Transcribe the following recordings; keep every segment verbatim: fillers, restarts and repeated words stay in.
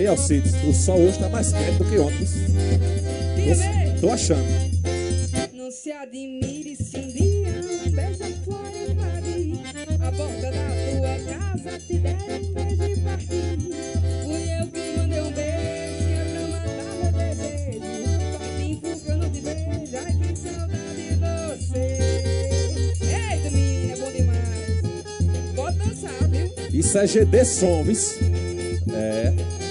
Ei, Alcides, o sol hoje tá mais quente do que ontem. Tô, tô achando. Não se admire se um dia um beija-flor invadir a porta da tua casa, te der um beijo e partir. Fui eu que mandei um beijo, que é pra matar meu desejo. Partim porque eu não te vejo, ai que saudade de você. Eita, menina, é bom demais. Pode dançar, viu? Isso é G D Som, viu? É.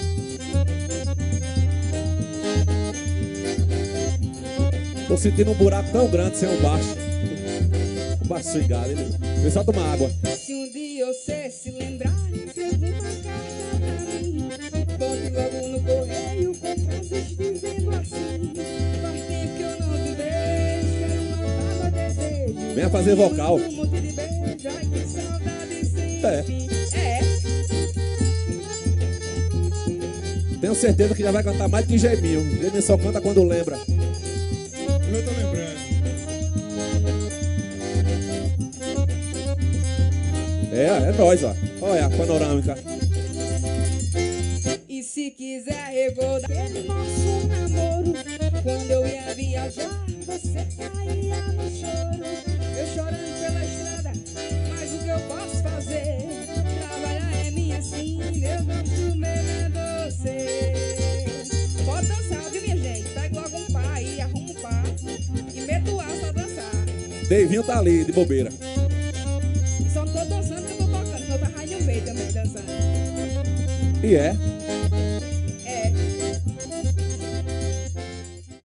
Tô sentindo um buraco tão grande sem um baixo. Um baixo swingado, hein? Vem só tomar água. Se um dia você se lembrar, escreva uma carta pra mim. Bote logo no correio com frases dizendo assim: faz tempo que eu não te vejo, quero matar meu desejo. Venha fazer vocal. Um monte de beijo, ai que saudade sem É. fim. É. Tenho certeza que já vai cantar mais que Gemil. Gemil só canta quando lembra. Eu tô lembrando. É, é nóis, ó. Olha a panorâmica. E se quiser recordar aquele nosso namoro, quando eu ia viajar, você caía no choro. Eu chorando pela estrada, mas o que eu posso fazer? Trabalhar é minha sina, eu gosto mesmo é você. Pode dançar, viu, minha gente? Pega logo um pá aí, arruma um pá e meta o aço pra dançar. Deivinho tá ali, de bobeira. Só não tô dançando que eu tô tocando, eu tô raio no meio também dançando. E é.